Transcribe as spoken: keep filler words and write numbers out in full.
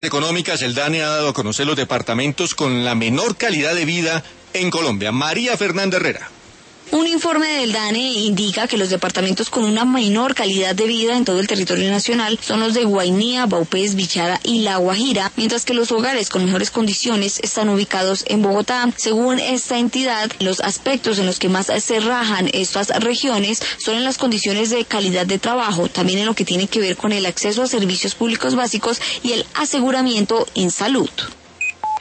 Económicas, el DANE ha dado a conocer los departamentos con la menor calidad de vida en Colombia. María Fernanda Herrera. Un informe del DANE indica que los departamentos con una menor calidad de vida en todo el territorio nacional son los de Guainía, Vaupés, Bichada y La Guajira, mientras que los hogares con mejores condiciones están ubicados en Bogotá. Según esta entidad, los aspectos en los que más se rajan estas regiones son en las condiciones de calidad de trabajo, también en lo que tiene que ver con el acceso a servicios públicos básicos y el aseguramiento en salud.